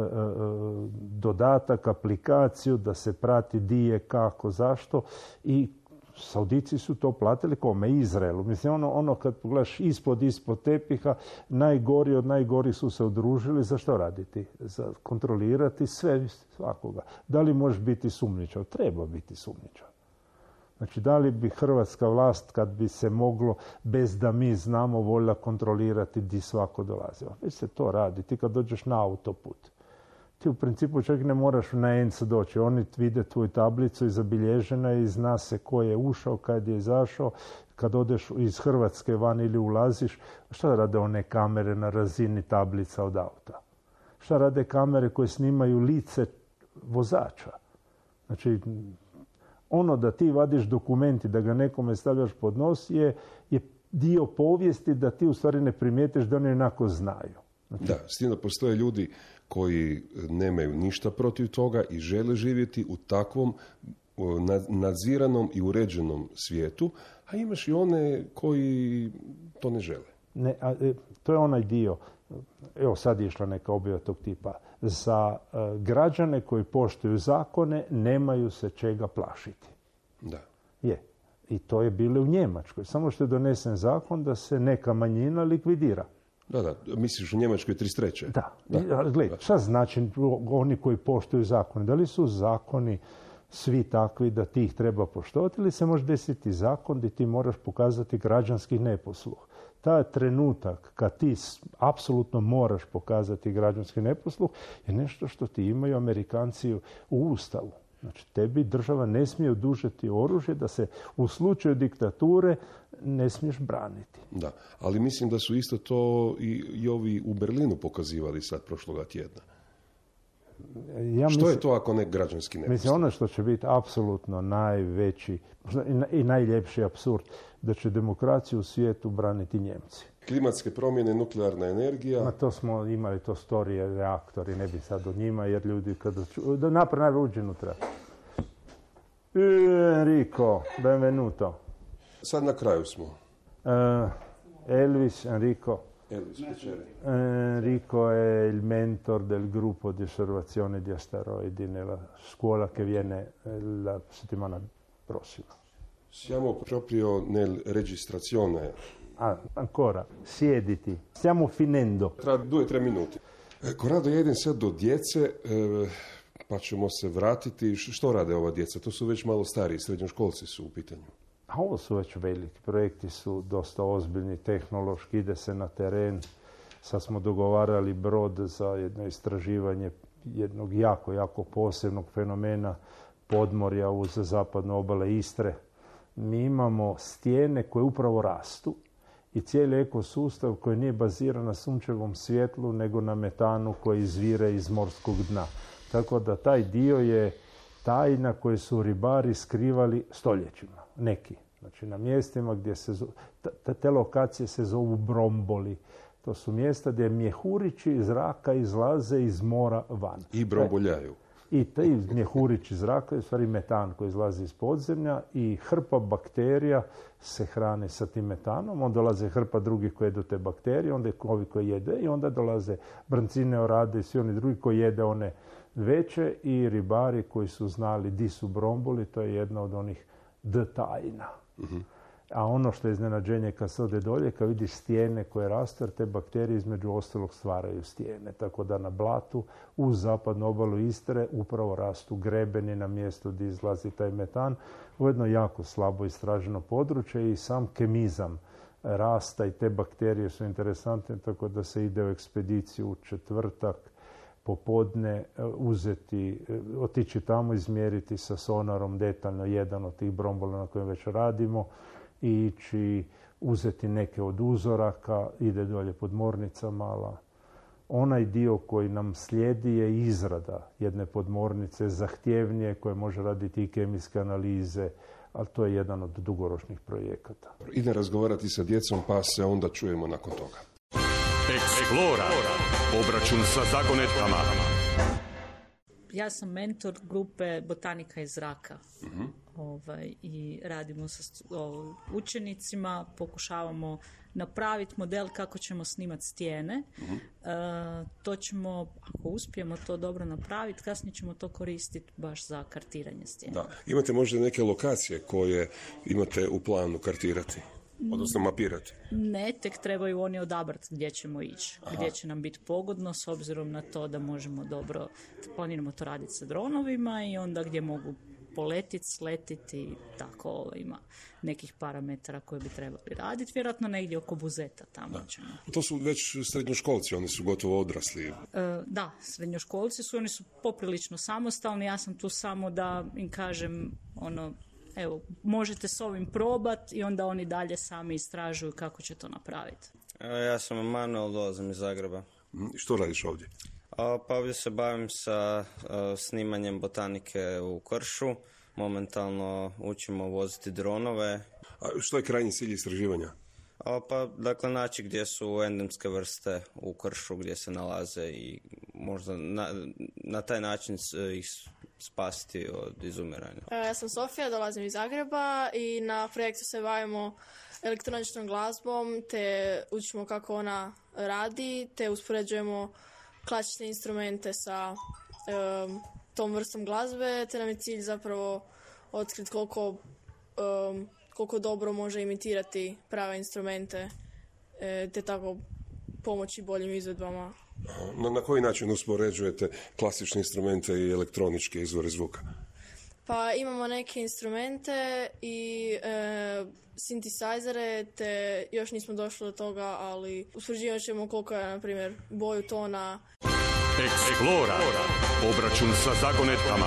dodatak, aplikaciju da se prati di je, kako, zašto i Saudici su to platili kome? Izraelu. Mislim, ono kad pogledaš ispod tepiha, najgori od najgorih su se udružili. Za što raditi? Za kontrolirati sve svakoga. Da li možeš biti sumnjičav? Treba biti sumnjičav. Znači, da li bi hrvatska vlast, kad bi se moglo, bez da mi znamo, voljela kontrolirati di svako dolazi? Već se to radi. Ti kad dođeš na autoput, ti u principu čak ne moraš na ENC doći. Oni vide tvoju tablicu i zabilježena je i zna se ko je ušao, kad je izašao. Kad odeš iz Hrvatske van ili ulaziš, šta rade one kamere na razini tablica od auta? Šta rade kamere koje snimaju lice vozača? Znači, ono da ti vadiš dokumenti, da ga nekome stavljaš pod nos je dio povijesti da ti u stvari ne primijetiš da oni onako znaju. Znači, da, s tim da postoje ljudi koji nemaju ništa protiv toga i žele živjeti u takvom nadziranom i uređenom svijetu, a imaš i one koji to ne žele. Ne, to je onaj dio, evo sad je išla neka objava tog tipa, za građane koji poštuju zakone nemaju se čega plašiti. Da. Je. I to je bilo u Njemačkoj. Samo što je donesen zakon da se neka manjina likvidira. Da, misliš u Njemačkoj 33. Da. Gledaj, šta znači oni koji poštuju zakone? Da li su zakoni svi takvi da ti ih treba poštovati ili se može desiti zakon gdje ti moraš pokazati građanski neposluh? Taj trenutak kad ti apsolutno moraš pokazati građanski neposluh je nešto što ti imaju Amerikanci u Ustavu. Znači, tebi država ne smije odužiti oružje da se u slučaju diktature ne smiješ braniti. Da, ali mislim da su isto to i ovi u Berlinu pokazivali sad prošloga tjedna. Što je to ako ne građanski neposluh? Mislim, ono što će biti apsolutno najveći i najljepši apsurd, da će demokraciju u svijetu braniti Njemci. Klimatske promjene, nuklearna energija. Ma to smo imali, to storije, reaktori, ne bi sad o njima, jer ljudi kada da napravi uđe unutra. Enrico, benvenuto. Sad na kraju smo. Elvis, Enrico. Elvis, Enrico è il mentor del gruppo di osservazione di asteroidi nella scuola che viene la settimana prossima. Siamo proprio nel registrazione. Ancora, siediti. Stiamo finendo. Tra 2-3 minuti. Corrado, ja idem sad do djece, pa ćemo se vratiti. Što rade ova djeca? To su već malo stariji, srednjoškolci su u pitanju. A ovo su već veliki projekti, su dosta ozbiljni, tehnološki, ide se na teren. Sad smo dogovarali brod za jedno istraživanje jednog jako posebnog fenomena podmorja uz zapadnu obale Istre. Mi imamo stijene koje upravo rastu i cijeli ekosustav koji nije baziran na sunčevom svjetlu nego na metanu koji izvire iz morskog dna. Tako da taj dio je tajna koju su ribari skrivali stoljećima, neki. Znači na mjestima gdje te lokacije se zovu bromboli. To su mjesta gdje mjehurići iz zraka izlaze iz mora van. I bromboljaju. I taj mjehurić iz zraka je u stvari metan koji izlazi iz podzemlja i hrpa bakterija se hrane sa tim metanom. Onda dolaze hrpa drugih koji jedu te bakterije, onda ovi koji jede i onda dolaze brancine, orade i svi oni drugi koji jede one veće i ribari koji su znali di su bromboli, to je jedna od onih tajna. Uh-huh. A ono što je iznenađenje kad se ode dolje, kad vidiš stijene koje rastu, jer te bakterije između ostalog stvaraju stijene. Tako da na blatu uz zapadnu obalu Istre upravo rastu grebeni na mjestu gdje izlazi taj metan. Ujedno jako slabo istraženo područje i sam kemizam rasta i te bakterije su interesantne, tako da se ide u ekspediciju u četvrtak popodne otići tamo, izmjeriti sa sonarom detaljno jedan od tih brombola na kojem već radimo i ići uzeti neke od uzoraka, ide dolje podmornica mala. Onaj dio koji nam slijedi je izrada jedne podmornice, zahtjevnije, koje može raditi i kemijske analize, ali to je jedan od dugoročnih projekata. Ide razgovarati sa djecom, pa se onda čujemo nakon toga. Explora. Obračun sa zagonetkama. Ja sam mentor grupe Botanika iz zraka. I radimo sa učenicima, pokušavamo napraviti model kako ćemo snimati stijene. To ćemo, ako uspijemo to dobro napraviti, kasnije ćemo to koristiti baš za kartiranje stijena. Da. Imate možda neke lokacije koje imate u planu kartirati? Odnosno mapirati? Ne, tek trebaju oni odabrati gdje ćemo ići, gdje će nam biti pogodno s obzirom na to da možemo dobro, planiramo to raditi sa dronovima i onda gdje mogu poletiti, sletiti, tako ima nekih parametara koje bi trebali raditi, vjerojatno negdje oko Buzeta tamo ćemo. To su već srednjoškolci, oni su gotovo odrasli. Da, srednjoškolci su, oni su poprilično samostalni, ja sam tu samo da im kažem evo, možete s ovim probati i onda oni dalje sami istražuju kako će to napraviti. Ja sam Emanuel, dolazim iz Zagreba. Što radiš ovdje? Pa ovdje se bavim sa snimanjem botanike u kršu. Momentalno učimo voziti dronove. A što je krajnji cilj istraživanja? Dakle, naći gdje su endemske vrste u kršu, gdje se nalaze i možda na taj način ih spasiti od izumiranja. Ja sam Sofija, dolazim iz Zagreba i na projektu se bavimo elektroničnom glazbom, te učimo kako ona radi, te uspoređujemo klasične instrumente sa tom vrstom glazbe, te nam je cilj zapravo otkriti koliko dobro može imitirati prave instrumente, te tako pomoći boljim izvedbama. Na koji način uspoređujete klasične instrumente i elektroničke izvore zvuka? Pa imamo neke instrumente i synthesizere, te još nismo došli do toga, ali uspoređivat ćemo koliko je, na primjer, boju tona. Explora. Obračun sa zagonetkama.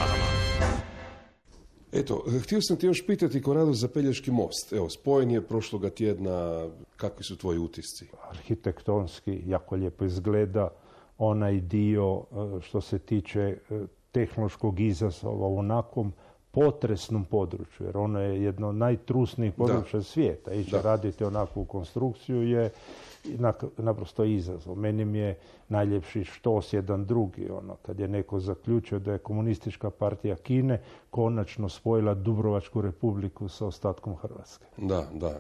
Eto, htio sam ti još pitati ko rado za Pelješki most. Evo, spojen je prošloga tjedna. Kakvi su tvoji utisci? Arhitektonski jako lijepo izgleda. Onaj dio što se tiče tehnološkog izazova u onakvom potresnom području, jer ono je jedno od najtrusnijih područja svijeta. Ići raditi onakvu konstrukciju je naprosto izazov. Meni mi je najljepši štos jedan drugi, kad je neko zaključio da je Komunistička partija Kine konačno spojila Dubrovačku republiku sa ostatkom Hrvatske. Da,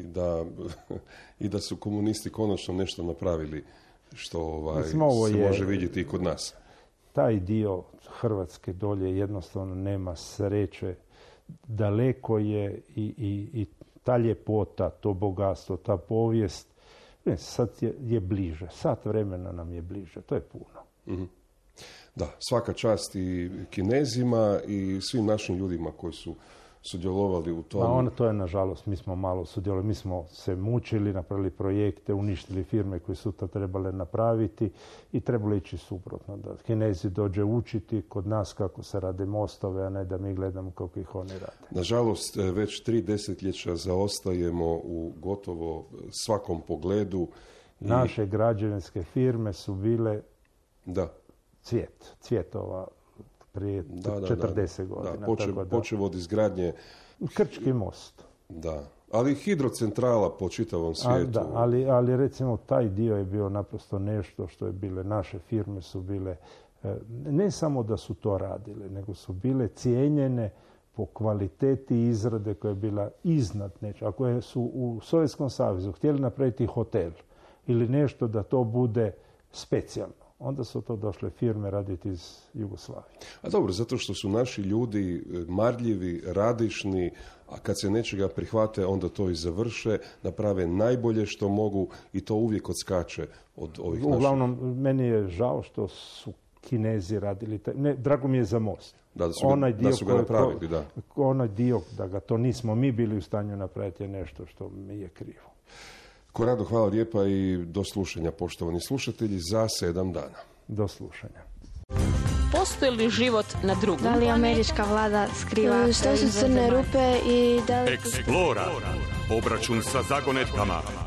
i da su komunisti konačno nešto napravili što se može vidjeti i kod nas. Taj dio Hrvatske dolje jednostavno nema sreće. Daleko je i ta ljepota, to bogatstvo, ta povijest, sad je bliže. Sat vremena nam je bliže. To je puno. Mm-hmm. Da, svaka čast i Kinezima i svim našim ljudima koji su sudjelovali u tom. To je, nažalost, mi smo malo sudjelovali. Mi smo se mučili, napravili projekte, uništili firme koje su to trebale napraviti i trebalo ići suprotno. Da Kinezi dođe učiti kod nas kako se rade mostove, a ne da mi gledamo kako ih oni rade. Nažalost, već 3 desetljeća zaostajemo u gotovo svakom pogledu. Naše građevinske firme su bile cvjetova prije 40 godina. Počev od izgradnje Krčki most. Da, ali hidrocentrala po čitavom svijetu. Da, ali recimo taj dio je bio naprosto nešto što je bile, naše firme su bile, ne samo da su to radile, nego su bile cijenjene po kvaliteti izrade koja je bila iznad nečega. Ako su u Sovjetskom savezu htjeli napraviti hotel ili nešto da to bude specijalno, onda su to došle firme raditi iz Jugoslavije. A dobro, zato što su naši ljudi marljivi, radišni, a kad se nečega prihvate, onda to i završe, naprave najbolje što mogu i to uvijek odskače od ovih naših. Uglavnom, meni je žao što su Kinezi radili, drago mi je za most. Da su ga napravili, da. Onaj dio da ga to nismo mi bili u stanju napraviti je nešto što mi je krivo. Korado, hvala lijepa i do slušanja, poštovani slušatelji, za 7 dana. Do slušanja. Postoji li život na drugom? Da li američka vlada skriva? Što su crne rupe i da li... Explora. Obračun sa zagonetkama.